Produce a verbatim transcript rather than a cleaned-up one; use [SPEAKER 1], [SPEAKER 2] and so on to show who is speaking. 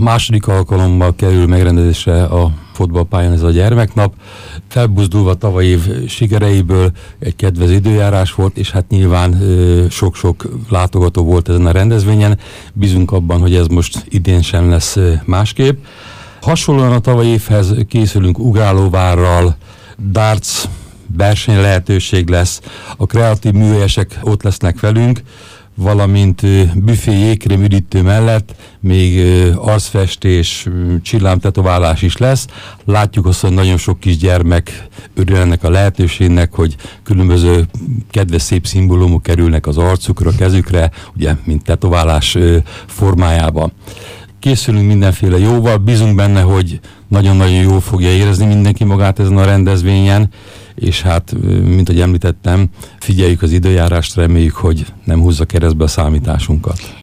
[SPEAKER 1] második alkalommal kerül megrendezésre a fotballpályán ez a gyermeknap. Felbuzdulva tavaly év sikereiből egy kedvező időjárás volt, és hát nyilván sok-sok látogató volt ezen a rendezvényen. Bízunk abban, hogy ez most idén sem lesz másképp. Hasonlóan a tavalyi évhez készülünk ugrálóvárral, darts verseny lehetőség lesz, a kreatív műhelyesek ott lesznek velünk, valamint büfé jégkrém üdítő mellett még arcfestés, csillámtetoválás is lesz. Látjuk azt, hogy nagyon sok kisgyermek örül ennek a lehetőségnek, hogy különböző kedves szép szimbólumok kerülnek az arcukra, kezükre, ugye, mint tetoválás formájában. Készülünk mindenféle jóval, bízunk benne, hogy nagyon-nagyon jól fogja érezni mindenki magát ezen a rendezvényen, és hát, mint ahogy említettem, figyeljük az időjárást, reméljük, hogy nem húzza keresztbe a számításunkat.